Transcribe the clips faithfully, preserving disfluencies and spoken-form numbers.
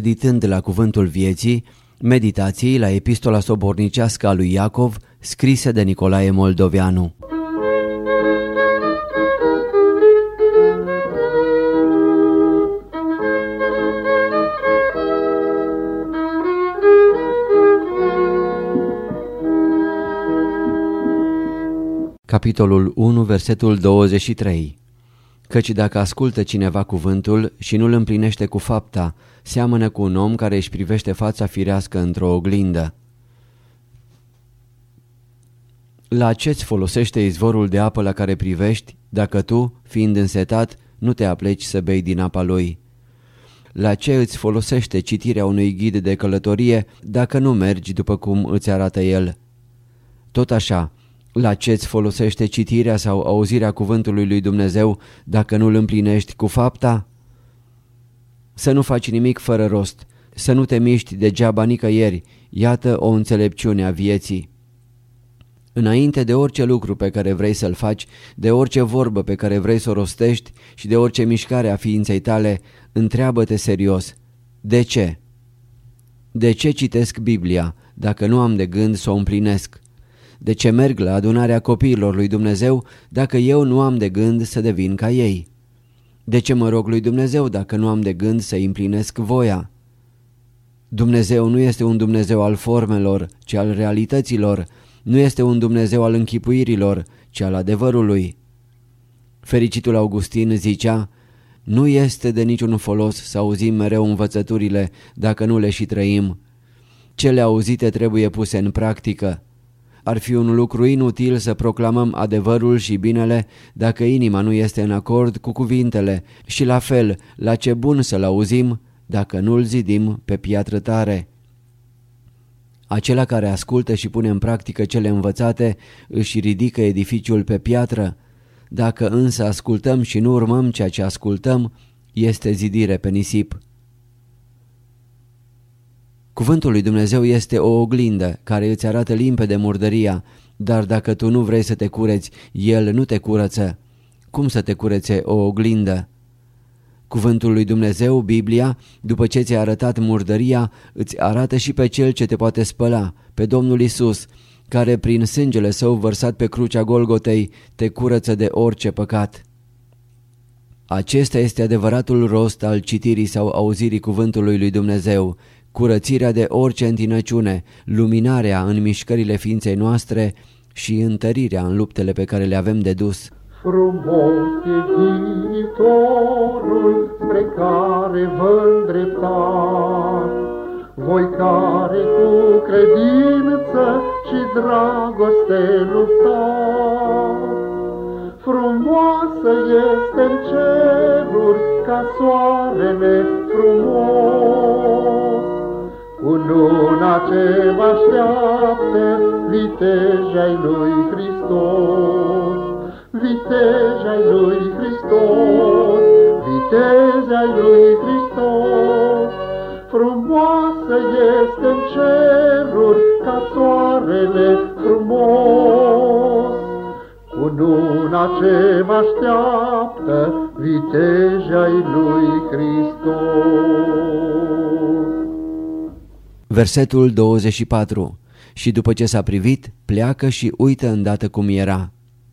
meditând la cuvântul vieții, meditații la epistola sobornicească a lui Iacov, scrise de Nicolae Moldoveanu. Capitolul unu, versetul douăzeci și trei. Căci dacă ascultă cineva cuvântul și nu îl împlinește cu fapta, seamănă cu un om care își privește fața firească într-o oglindă. La ce-ți folosește izvorul de apă la care privești, dacă tu, fiind însetat, nu te apleci să bei din apa lui? La ce îți folosește citirea unui ghid de călătorie, dacă nu mergi după cum îți arată el? Tot așa, la ce-ți folosește citirea sau auzirea cuvântului lui Dumnezeu dacă nu îl împlinești cu fapta? Să nu faci nimic fără rost, să nu te miști degeaba nicăieri, iată o înțelepciune a vieții. Înainte de orice lucru pe care vrei să-l faci, de orice vorbă pe care vrei să o rostești și de orice mișcare a ființei tale, întreabă-te serios: de ce? De ce citesc Biblia dacă nu am de gând să o împlinesc? De ce merg la adunarea copiilor lui Dumnezeu dacă eu nu am de gând să devin ca ei? De ce mă rog lui Dumnezeu dacă nu am de gând să-i împlinesc voia? Dumnezeu nu este un Dumnezeu al formelor, ci al realităților, nu este un Dumnezeu al închipuirilor, ci al adevărului. Fericitul Augustin zicea: nu este de niciun folos să auzim mereu învățăturile dacă nu le și trăim. Cele auzite trebuie puse în practică. Ar fi un lucru inutil să proclamăm adevărul și binele dacă inima nu este în acord cu cuvintele și la fel, la ce bun să-l auzim dacă nu-l zidim pe piatră tare. Acela care ascultă și pune în practică cele învățate își ridică edificiul pe piatră. Dacă însă ascultăm și nu urmăm ceea ce ascultăm, este zidire pe nisip. Cuvântul lui Dumnezeu este o oglindă care îți arată limpede murdăria, dar dacă tu nu vrei să te cureți, El nu te curăță. Cum să te curețe o oglindă? Cuvântul lui Dumnezeu, Biblia, după ce ți-a arătat murdăria, îți arată și pe Cel ce te poate spăla, pe Domnul Isus, care prin sângele Său vărsat pe crucea Golgotei te curăță de orice păcat. Acesta este adevăratul rost al citirii sau auzirii cuvântului lui Dumnezeu, curățirea de orice întinăciune, luminarea în mișcările ființei noastre și întărirea în luptele pe care le avem de dus. Frumos e viitorul spre care vă îndreptați, voi care cu credință și dragoste luptați. Frumoasă este în ceruri ca soarele frumos, cununa ce vă așteaptă vitejii lui Hristos. Vitejii lui Hristos, vitejii lui Hristos. Frumoasă este în ceruri ca soarele frumos, cununa ce vă așteaptă vitejii lui Hristos. Versetul douăzeci și patru. Și după ce s-a privit, pleacă și uită îndată cum era.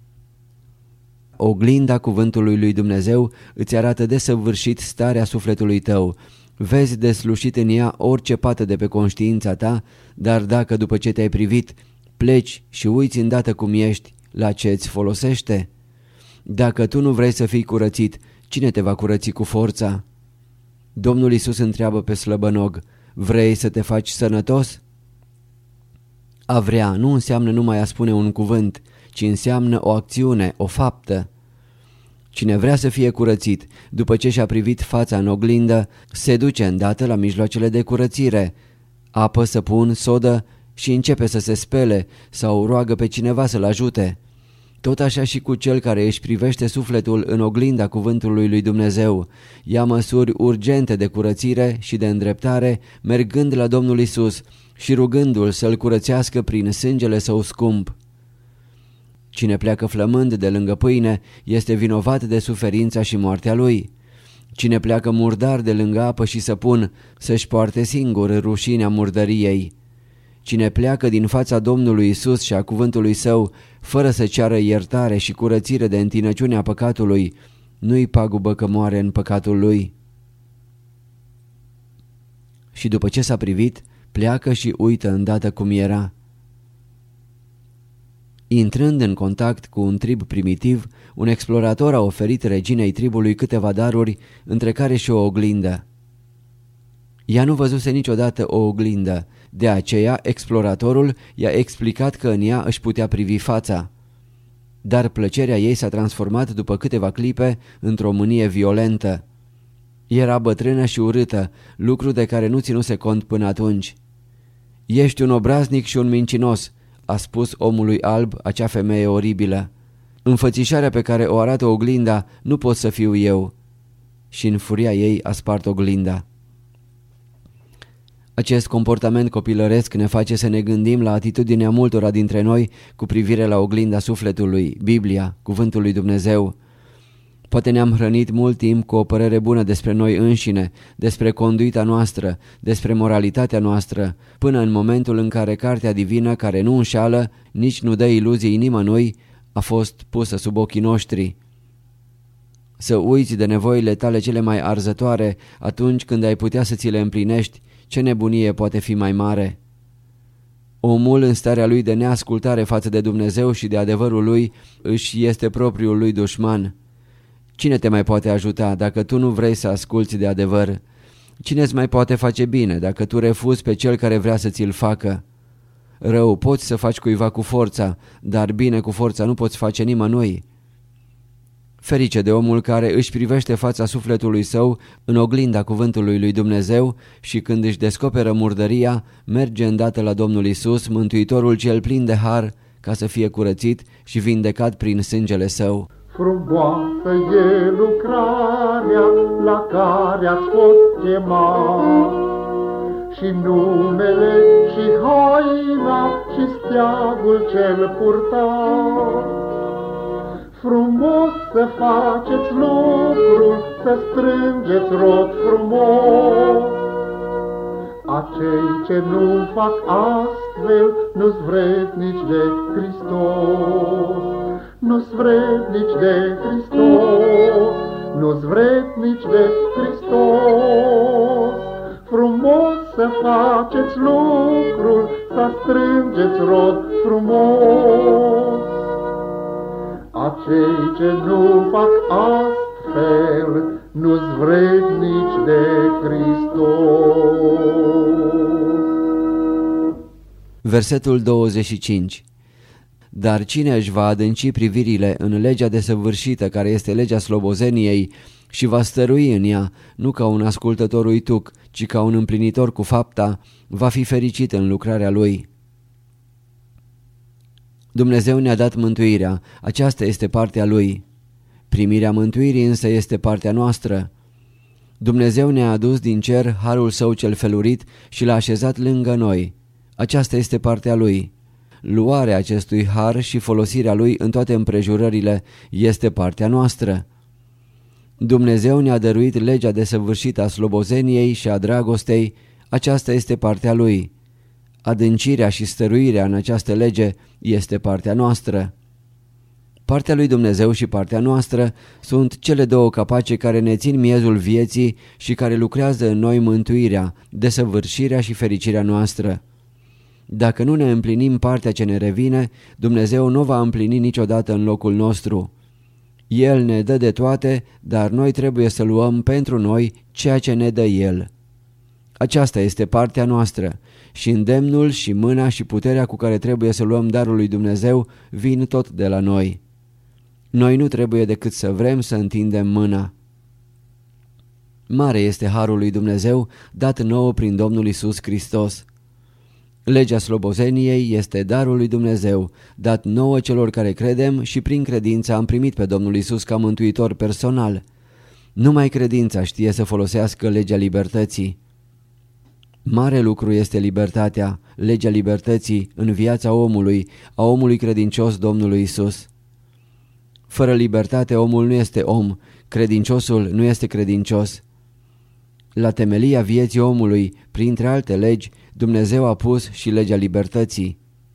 Oglinda cuvântului lui Dumnezeu îți arată desăvârșit starea sufletului tău. Vezi deslușit în ea orice pată de pe conștiința ta, dar dacă după ce te-ai privit pleci și uiți îndată cum ești, la ce îți folosește? Dacă tu nu vrei să fii curățit, cine te va curăți cu forța? Domnul Iisus întreabă pe slăbănog: vrei să te faci sănătos? A vrea nu înseamnă numai a spune un cuvânt, ci înseamnă o acțiune, o faptă. Cine vrea să fie curățit, după ce și-a privit fața în oglindă, se duce îndată la mijloacele de curățire, apă, săpun, sodă și începe să se spele sau roagă pe cineva să-l ajute. Tot așa și cu cel care își privește sufletul în oglinda cuvântului lui Dumnezeu, ia măsuri urgente de curățire și de îndreptare, mergând la Domnul Isus și rugându-L să-l curățească prin sângele Său scump. Cine pleacă flămând de lângă pâine este vinovat de suferința și moartea lui. Cine pleacă murdar de lângă apă și săpun, să-și poarte singur rușinea murdăriei. Cine pleacă din fața Domnului Isus și a cuvântului Său, fără să ceară iertare și curățire de întinăciunea păcatului, nu-i pagubă că moare în păcatul lui. Și după ce s-a privit, pleacă și uită îndată cum era. Intrând în contact cu un trib primitiv, un explorator a oferit reginei tribului câteva daruri, între care și o oglindă. Ea nu văzuse niciodată o oglindă, de aceea exploratorul i-a explicat că în ea își putea privi fața. Dar plăcerea ei s-a transformat după câteva clipe într-o mânie violentă. Era bătrână și urâtă, lucru de care nu ținuse cont până atunci. "Ești un obraznic și un mincinos," a spus omului alb acea femeie oribilă. "Înfățișarea pe care o arată oglinda nu pot să fiu eu." Și în furia ei a spart oglinda. Acest comportament copilăresc ne face să ne gândim la atitudinea multora dintre noi cu privire la oglinda sufletului, Biblia, cuvântul lui Dumnezeu. Poate ne-am hrănit mult timp cu o părere bună despre noi înșine, despre conduita noastră, despre moralitatea noastră, până în momentul în care cartea divină, care nu înșală, nici nu dă iluzii nimănui, a fost pusă sub ochii noștri. Să uiți de nevoile tale cele mai arzătoare atunci când ai putea să ți le împlinești, ce nebunie poate fi mai mare? Omul, în starea lui de neascultare față de Dumnezeu și de adevărul lui, își este propriul lui dușman. Cine te mai poate ajuta dacă tu nu vrei să asculți de adevăr? Cine îți mai poate face bine dacă tu refuzi pe cel care vrea să ți-l facă? Rău poți să faci cuiva cu forța, dar bine cu forța nu poți face nimănui. Ferice de omul care își privește fața sufletului său în oglinda cuvântului lui Dumnezeu și când își descoperă murdăria, merge îndată la Domnul Isus, Mântuitorul cel plin de har, ca să fie curățit și vindecat prin sângele său. Frumoasă e lucrarea la care ați fost chemat, și numele, și haina, și steagul cel purtat. Frumos să faceți lucrul, să strângeți rod frumos. Acei ce nu fac astfel, nu-s vrednici de Hristos. Nu-s vrednici de Hristos, nu-s vrednici de Hristos. Frumos să faceți lucrul, să strângeți rod frumos. Acei ce nu fac astfel, nu-s vrednici de Hristos. Versetul douăzeci și cinci. Dar cine își va adânci privirile în legea desăvârșită care este legea slobozeniei și va stărui în ea, nu ca un ascultător uituc, ci ca un împlinitor cu fapta, va fi fericit în lucrarea lui. Dumnezeu ne-a dat mântuirea, aceasta este partea Lui. Primirea mântuirii însă este partea noastră. Dumnezeu ne-a adus din cer harul Său cel felurit și l-a așezat lângă noi. Aceasta este partea Lui. Luarea acestui har și folosirea lui în toate împrejurările este partea noastră. Dumnezeu ne-a dăruit legea desăvârșită a slobozeniei și a dragostei, aceasta este partea Lui. Adâncirea și stăruirea în această lege este partea noastră. Partea lui Dumnezeu și partea noastră sunt cele două capace care ne țin miezul vieții și care lucrează în noi mântuirea, desăvârșirea și fericirea noastră. Dacă nu ne împlinim partea ce ne revine, Dumnezeu nu va împlini niciodată în locul nostru. El ne dă de toate, dar noi trebuie să luăm pentru noi ceea ce ne dă El. Aceasta este partea noastră și îndemnul și mâna și puterea cu care trebuie să luăm darul lui Dumnezeu vin tot de la noi. Noi nu trebuie decât să vrem să întindem mâna. Mare este harul lui Dumnezeu dat nouă prin Domnul Isus Hristos. Legea slobozeniei este darul lui Dumnezeu, dat nouă celor care credem și prin credință am primit pe Domnul Isus ca mântuitor personal. Numai credința știe să folosească legea libertății. Mare lucru este libertatea, legea libertății în viața omului, a omului credincios Domnului Isus. Fără libertate omul nu este om, credinciosul nu este credincios. La temelia vieții omului, printre alte legi, Dumnezeu a pus și legea libertății.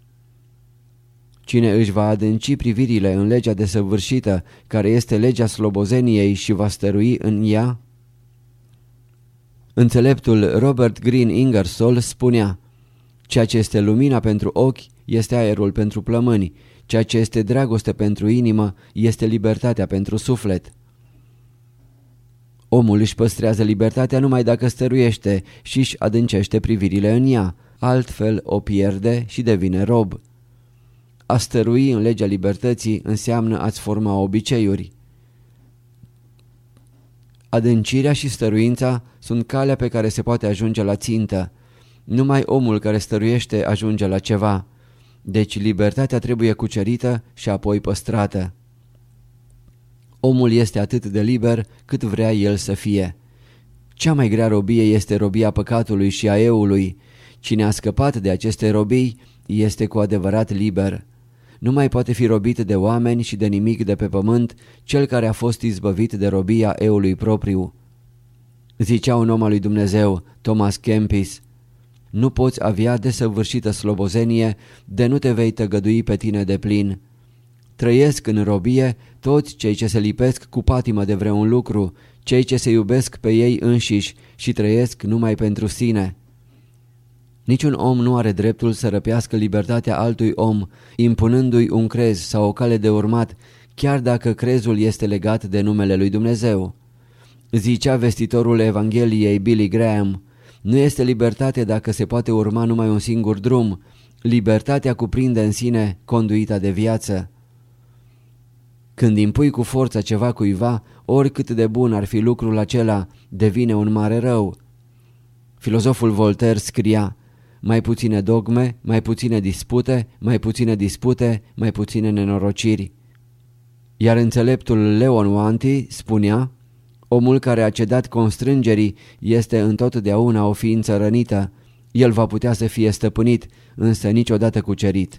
Cine își va adânci privirile în legea desăvârșită, care este legea slobozeniei, și va stărui în ea? Înțeleptul Robert Greene Ingersoll spunea: ceea ce este lumina pentru ochi este aerul pentru plămâni, ceea ce este dragoste pentru inimă este libertatea pentru suflet. Omul își păstrează libertatea numai dacă stăruiește și își adâncește privirile în ea, altfel o pierde și devine rob. A stărui în legea libertății înseamnă a-ți forma obiceiuri. Adâncirea și stăruința sunt calea pe care se poate ajunge la țintă. Numai omul care stăruiește ajunge la ceva. Deci libertatea trebuie cucerită și apoi păstrată. Omul este atât de liber cât vrea el să fie. Cea mai grea robie este robia păcatului și a eului. Cine a scăpat de aceste robii este cu adevărat liber. Nu mai poate fi robit de oameni și de nimic de pe pământ cel care a fost izbăvit de robia eului propriu. Zicea un om al lui Dumnezeu, Thomas Kempis: nu poți avea desăvârșită slobozenie de nu te vei tăgădui pe tine de plin. Trăiesc în robie toți cei ce se lipesc cu patimă de vreun lucru, cei ce se iubesc pe ei înșiși și trăiesc numai pentru sine. Niciun om nu are dreptul să răpească libertatea altui om, impunându-i un crez sau o cale de urmat, chiar dacă crezul este legat de numele lui Dumnezeu. Zicea vestitorul Evangheliei Billy Graham: nu este libertate dacă se poate urma numai un singur drum. Libertatea cuprinde în sine conduita de viață. Când impui cu forța ceva cuiva, oricât de bun ar fi lucrul acela, devine un mare rău. Filozoful Voltaire scria: mai puține dogme, mai puține dispute, mai puține dispute, mai puține nenorociri. Iar înțeleptul Leon Wanti spunea: omul care a cedat constrângerii este întotdeauna o ființă rănită. El va putea să fie stăpânit, însă niciodată cucerit.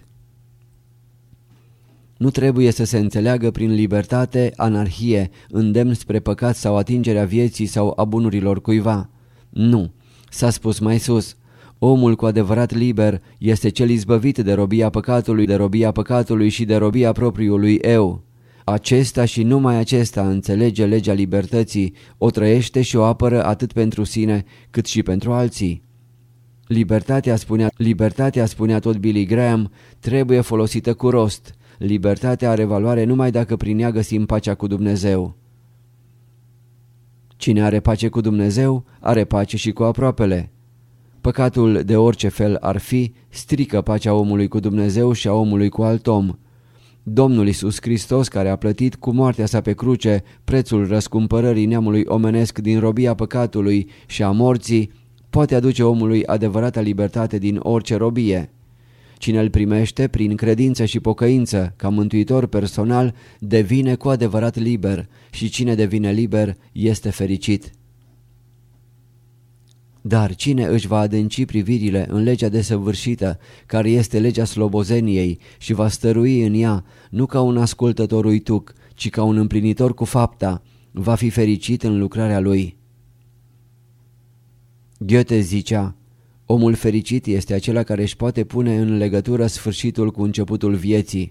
Nu trebuie să se înțeleagă prin libertate anarhie, îndemn spre păcat sau atingerea vieții sau a bunurilor cuiva. Nu, s-a spus mai sus: omul cu adevărat liber este cel izbăvit de robia păcatului, de robia păcatului și de robia propriului eu. Acesta și numai acesta înțelege legea libertății, o trăiește și o apără atât pentru sine cât și pentru alții. Libertatea, spunea, libertatea, spunea tot Billy Graham, trebuie folosită cu rost. Libertatea are valoare numai dacă prin ea găsim pacea cu Dumnezeu. Cine are pace cu Dumnezeu, are pace și cu aproapele. Păcatul, de orice fel ar fi, strică pacea omului cu Dumnezeu și a omului cu alt om. Domnul Iisus Hristos, care a plătit cu moartea sa pe cruce prețul răscumpărării neamului omenesc din robia păcatului și a morții, poate aduce omului adevărata libertate din orice robie. Cine îl primește prin credință și pocăință ca mântuitor personal devine cu adevărat liber și cine devine liber este fericit. Dar cine își va adânci privirile în legea desăvârșită, care este legea slobozeniei, și va stărui în ea, nu ca un ascultător uituc, ci ca un împlinitor cu fapta, va fi fericit în lucrarea lui. Goethe zicea: omul fericit este acela care își poate pune în legătură sfârșitul cu începutul vieții.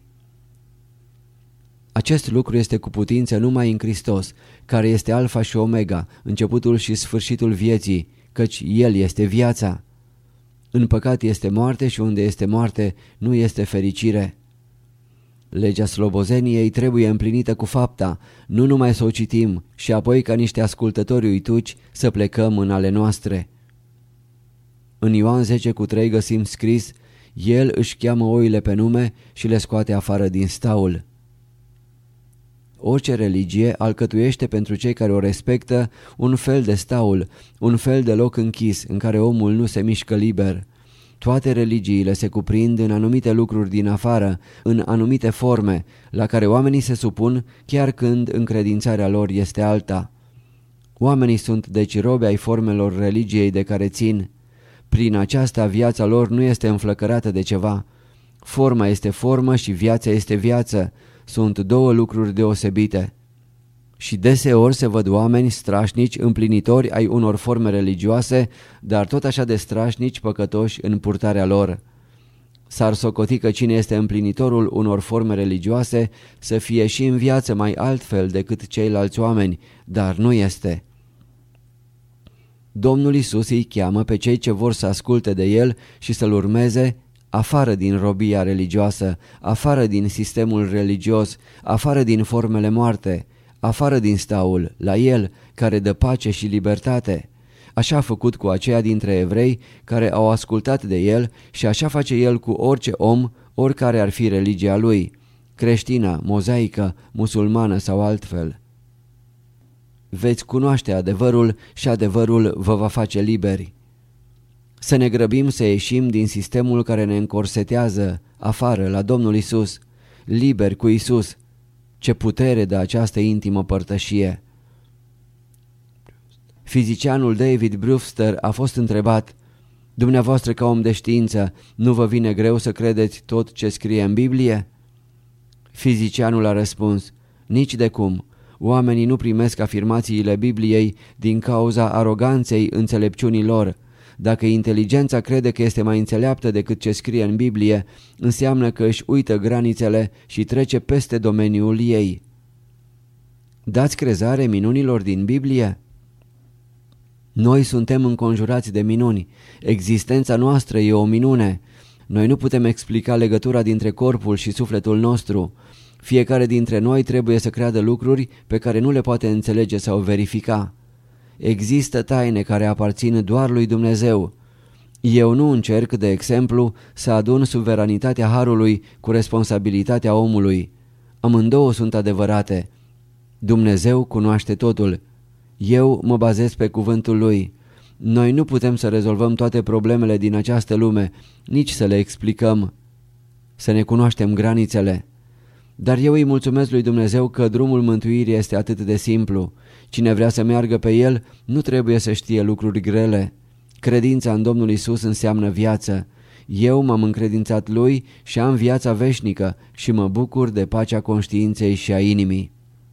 Acest lucru este cu putință numai în Hristos, care este alfa și omega, începutul și sfârșitul vieții, căci El este viața. În păcat este moarte și unde este moarte nu este fericire. Legea slobozeniei trebuie împlinită cu fapta, nu numai să o citim și apoi ca niște ascultători uituci să plecăm în ale noastre. În Ioan zece cu trei găsim scris: El își cheamă oile pe nume și le scoate afară din staul. Orice religie alcătuiește pentru cei care o respectă un fel de staul, un fel de loc închis în care omul nu se mișcă liber. Toate religiile se cuprind în anumite lucruri din afară, în anumite forme, la care oamenii se supun chiar când încredințarea lor este alta. Oamenii sunt deci robi ai formelor religiei de care țin. Prin aceasta viața lor nu este înflăcărată de ceva. Forma este formă și viața este viață. Sunt două lucruri deosebite. Și deseori se văd oameni strașnici, împlinitori ai unor forme religioase, dar tot așa de strașnici, păcătoși în purtarea lor. S-ar socoti că cine este împlinitorul unor forme religioase să fie și în viață mai altfel decât ceilalți oameni, dar nu este. Domnul Iisus îi cheamă pe cei ce vor să asculte de El și să-L urmeze afară din robia religioasă, afară din sistemul religios, afară din formele moarte, afară din staul, la El care dă pace și libertate. Așa a făcut cu aceia dintre evrei care au ascultat de El și așa face El cu orice om, oricare ar fi religia lui, creștină, mozaică, musulmană sau altfel. Veți cunoaște adevărul și adevărul vă va face liberi. Să ne grăbim să ieșim din sistemul care ne încorsetează afară la Domnul Isus, liberi cu Isus. Ce putere dă această intimă părtășie! Fizicianul David Brewster a fost întrebat: dumneavoastră ca om de știință, nu vă vine greu să credeți tot ce scrie în Biblie? Fizicianul a răspuns: nici de cum. Oamenii nu primesc afirmațiile Bibliei din cauza aroganței înțelepciunii lor. Dacă inteligența crede că este mai înțeleaptă decât ce scrie în Biblie, înseamnă că își uită granițele și trece peste domeniul ei. Dați crezare minunilor din Biblie? Noi suntem înconjurați de minuni. Existența noastră e o minune. Noi nu putem explica legătura dintre corpul și sufletul nostru. Fiecare dintre noi trebuie să creadă lucruri pe care nu le poate înțelege sau verifica. Există taine care aparțin doar lui Dumnezeu. Eu nu încerc, de exemplu, să adun suveranitatea harului cu responsabilitatea omului. Amândouă sunt adevărate. Dumnezeu cunoaște totul. Eu mă bazez pe cuvântul Lui. Noi nu putem să rezolvăm toate problemele din această lume, nici să le explicăm. Să ne cunoaștem granițele. Dar eu îi mulțumesc lui Dumnezeu că drumul mântuirii este atât de simplu. Cine vrea să meargă pe el nu trebuie să știe lucruri grele. Credința în Domnul Isus înseamnă viață. Eu m-am încredințat Lui și am viața veșnică și mă bucur de pacea conștiinței și a inimii.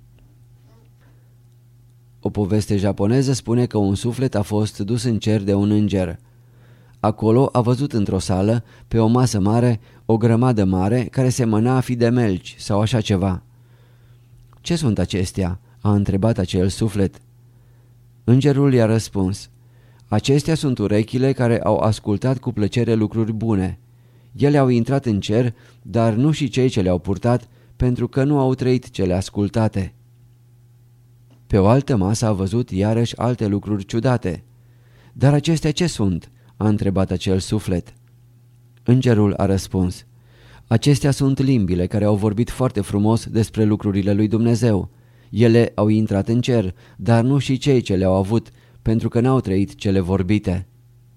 O poveste japoneză spune că un suflet a fost dus în cer de un înger. Acolo a văzut într-o sală, pe o masă mare, o grămadă mare care semăna a fi de melci sau așa ceva. Ce sunt acestea?" a întrebat acel suflet. Îngerul i-a răspuns: acestea sunt urechile care au ascultat cu plăcere lucruri bune. Ele au intrat în cer, dar nu și cei ce le-au purtat, pentru că nu au trăit cele ascultate. Pe o altă masă a văzut iarăși alte lucruri ciudate. Dar acestea ce sunt?" a întrebat acel suflet. Îngerul a răspuns: acestea sunt limbile care au vorbit foarte frumos despre lucrurile lui Dumnezeu. Ele au intrat în cer, dar nu și cei ce le-au avut, pentru că n-au trăit cele vorbite.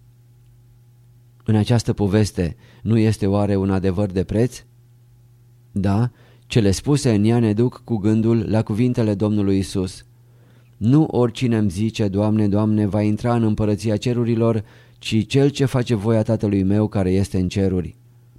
În această poveste nu este oare un adevăr de preț? Da, cele spuse în ea ne duc cu gândul la cuvintele Domnului Isus. Nu oricine îmi zice, Doamne, Doamne, va intra în împărăția cerurilor, ci cel ce face voia Tatălui meu care este în ceruri.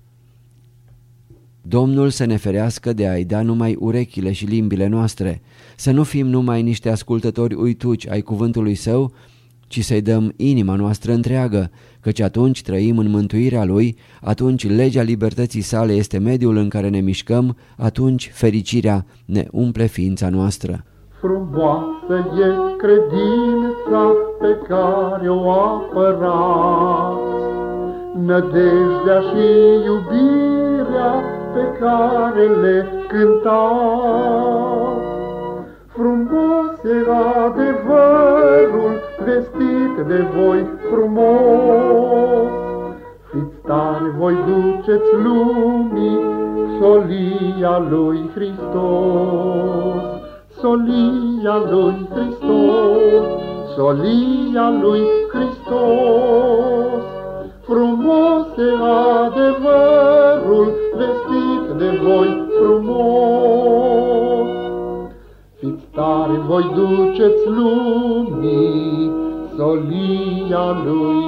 Domnul să ne ferească de a-i da numai urechile și limbile noastre, să nu fim numai niște ascultători uituci ai cuvântului Său, ci să-i dăm inima noastră întreagă, căci atunci trăim în mântuirea Lui, atunci legea libertății sale este mediul în care ne mișcăm, atunci fericirea ne umple ființa noastră. Frumoasă e credința pe care o apărați, nădejdea și iubirea pe care le cântați. Frumos e adevărul vestit de voi frumos, fiți tari, voi duceți lumii solia lui Hristos. Solia lui Hristos, solia lui Hristos. Frumos e adevărul vestit de voi frumos. Fiți tari, voi duceți lumii solia lui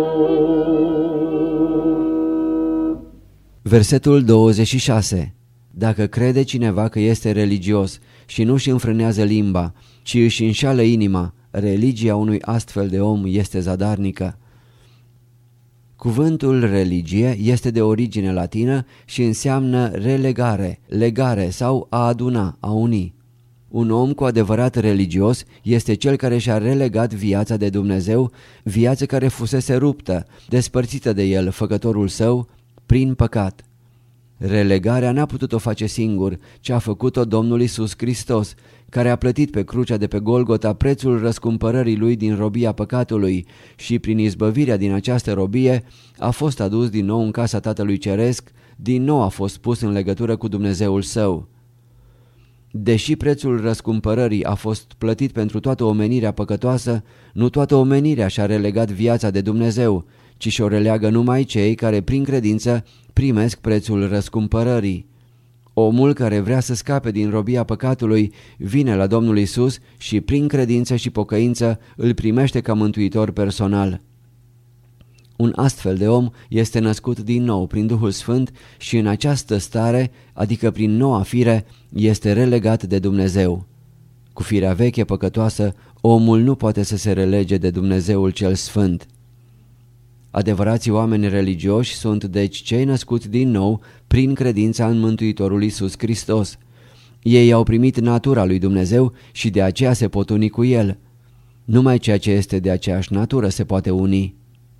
Hristos. Versetul douăzeci și șase. Dacă crede cineva că este religios și nu își înfrânează limba, ci își înșală inima, religia unui astfel de om este zadarnică. Cuvântul religie este de origine latină și înseamnă relegare, legare sau a aduna, a uni. Un om cu adevărat religios este cel care și-a relegat viața de Dumnezeu, viață care fusese ruptă, despărțită de el, făcătorul său, prin păcat. Relegarea n-a putut-o face singur, ci a făcut-o Domnul Iisus Hristos, care a plătit pe crucea de pe Golgota prețul răscumpărării lui din robia păcatului și prin izbăvirea din această robie a fost adus din nou în casa Tatălui Ceresc, din nou a fost pus în legătură cu Dumnezeul său. Deși prețul răscumpărării a fost plătit pentru toată omenirea păcătoasă, nu toată omenirea și-a relegat viața de Dumnezeu, ci și-o releagă numai cei care prin credință primesc prețul răscumpărării. Omul care vrea să scape din robia păcatului vine la Domnul Iisus și prin credință și pocăință îl primește ca mântuitor personal. Un astfel de om este născut din nou prin Duhul Sfânt și în această stare, adică prin noua fire, este relegat de Dumnezeu. Cu firea veche păcătoasă, omul nu poate să se relege de Dumnezeul cel Sfânt. Adevărații oameni religioși sunt deci cei născuți din nou prin credința în Mântuitorul Iisus Hristos. Ei au primit natura lui Dumnezeu și de aceea se pot uni cu El. Numai ceea ce este de aceeași natură se poate uni.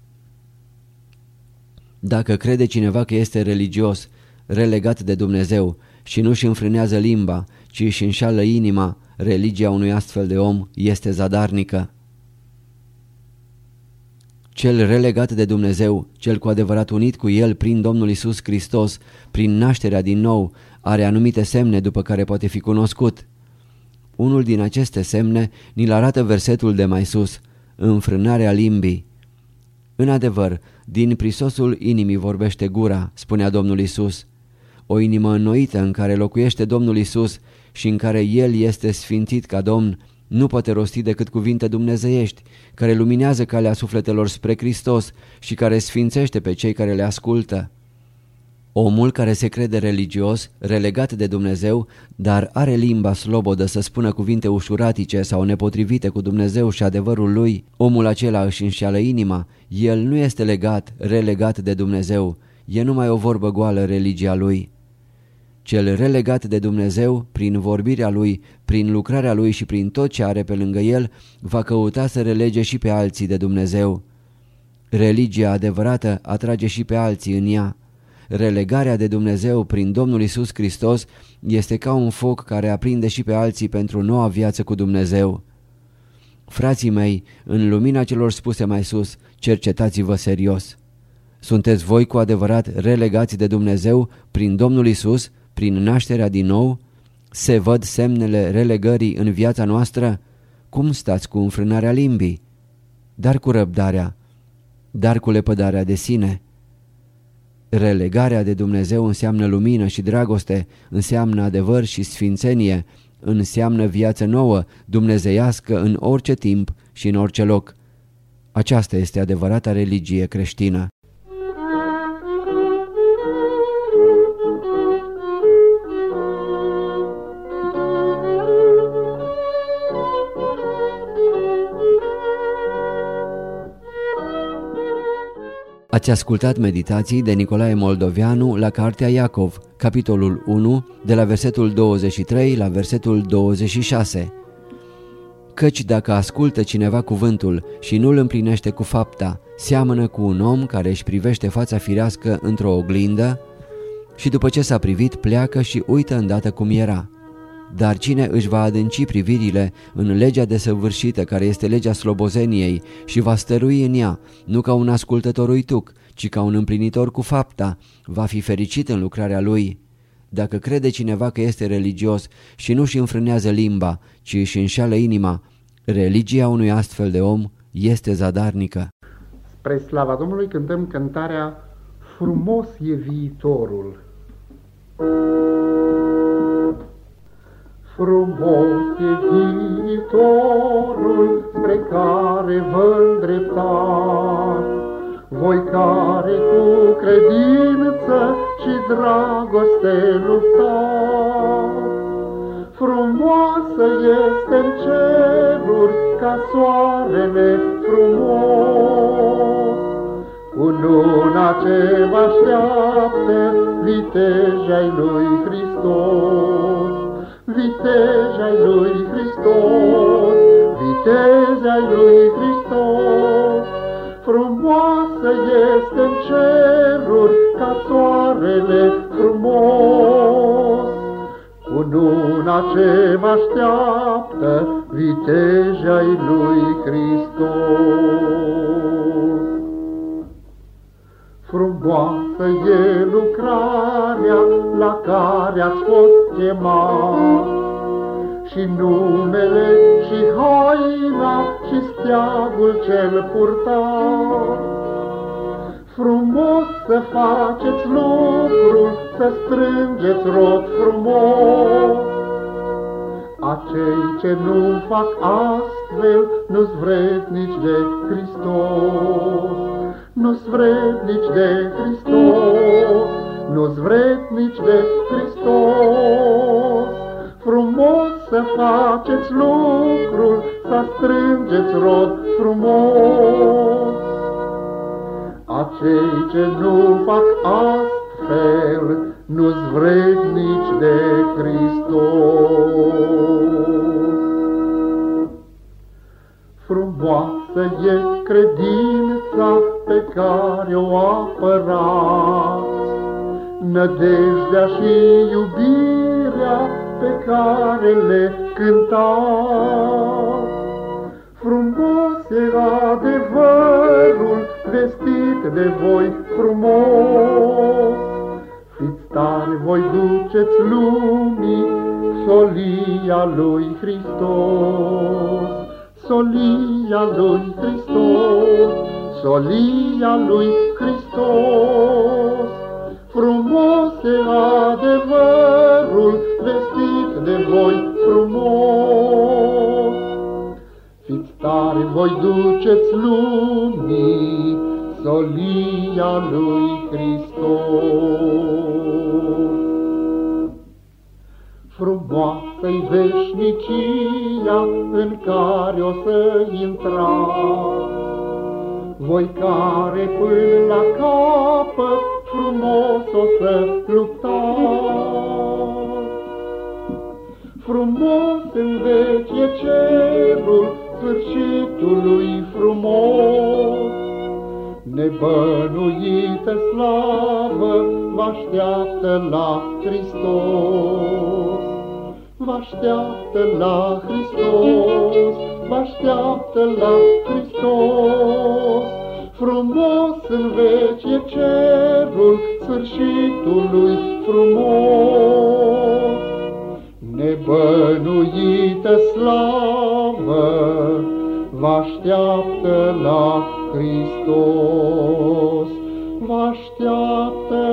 Dacă crede cineva că este religios, relegat de Dumnezeu și nu își înfrânează limba, ci își înșală inima, religia unui astfel de om este zadarnică. Cel relegat de Dumnezeu, cel cu adevărat unit cu El prin Domnul Iisus Hristos, prin nașterea din nou, are anumite semne după care poate fi cunoscut. Unul din aceste semne ni-l arată versetul de mai sus, înfrânarea limbii. În adevăr, din prisosul inimii vorbește gura, spunea Domnul Iisus. O inimă înnoită în care locuiește Domnul Iisus și în care El este sfințit ca Domn, nu poate rosti decât cuvinte dumnezeiești, care luminează calea sufletelor spre Hristos și care sfințește pe cei care le ascultă. Omul care se crede religios, relegat de Dumnezeu, dar are limba slobodă să spună cuvinte ușuratice sau nepotrivite cu Dumnezeu și adevărul lui, omul acela își înșeală inima, el nu este legat, relegat de Dumnezeu, e numai o vorbă goală religia lui. Cel relegat de Dumnezeu, prin vorbirea lui, prin lucrarea lui și prin tot ce are pe lângă el, va căuta să relege și pe alții de Dumnezeu. Religia adevărată atrage și pe alții în ea. Relegarea de Dumnezeu prin Domnul Iisus Hristos este ca un foc care aprinde și pe alții pentru noua viață cu Dumnezeu. Frații mei, în lumina celor spuse mai sus, cercetați-vă serios. Sunteți voi cu adevărat relegați de Dumnezeu prin Domnul Iisus, prin nașterea din nou? Se văd semnele relegării în viața noastră? Cum stați cu înfrânarea limbii? Dar cu răbdarea, dar cu lepădarea de sine. Relegarea de Dumnezeu înseamnă lumină și dragoste, înseamnă adevăr și sfințenie, înseamnă viață nouă, dumnezeiască în orice timp și în orice loc. Aceasta este adevărata religie creștină. Ați ascultat meditații de Nicolae Moldoveanu la Cartea Iacov, capitolul unu, de la versetul douăzeci și trei la versetul douăzeci și șase. Căci dacă ascultă cineva cuvântul și nu îl împlinește cu fapta, seamănă cu un om care își privește fața firească într-o oglindă și după ce s-a privit pleacă și uită îndată cum era. Dar cine își va adânci privirile în legea desăvârșită care este legea slobozeniei și va stărui în ea, nu ca un ascultător uituc, ci ca un împlinitor cu fapta, va fi fericit în lucrarea lui. Dacă crede cineva că este religios și nu își înfrânează limba, ci își înșeală inima, religia unui astfel de om este zadarnică. Spre slava Domnului cântăm cântarea Frumos e viitorul. Frumos e viitorul spre care vă îndreptați, voi care cu credință și dragoste luptați. Frumoasă este în ceruri ca soarele frumos, cununa ce vă așteaptă vitejii lui Hristos. Vitejii lui Hristos, vitejii lui Hristos. Frumoasă este în ceruri ca soarele frumos, cununa ce mă așteaptă vitejii lui Hristos. Frumoasă e lucrarea la care ați fost chemat, și numele, și haina, și steagul cel purtat. Frumos să faceți lucrul, să strângeți rod frumos. Acei ce nu fac astfel, nu-s vrednici de Hristos. Nu-s vrednici de Hristos, nu-s vrednici de Hristos. Frumos să faceți lucrul, să strângeți rod frumos. Acei ce nu fac astfel, nu-s vrednici de Hristos. Frumoasă e credința pe care o apărați, nădejdea și iubirea pe care le cântați. Frumos e adevărul vestit de voi frumos. Fiți tari, voi duceți lumii solia lui Hristos. Solia lui Hristos, solia lui Hristos. Frumos e adevărul vestit de voi frumos. Fiți tari, voi duceți lumii solia lui Hristos. Frumoasă-i veșnicia în care o să intrați, voi care până la capăt frumos o să luptați. Frumos în veci e cerul sfârșitului frumos, nebănuită slavă vă așteaptă la Hristos. Vă așteaptă la Hristos, vă așteaptă la Hristos. Frumos în veci e cerul sfârșitului frumos, nebănuită slavă vă așteaptă la Hristos. Vă așteaptă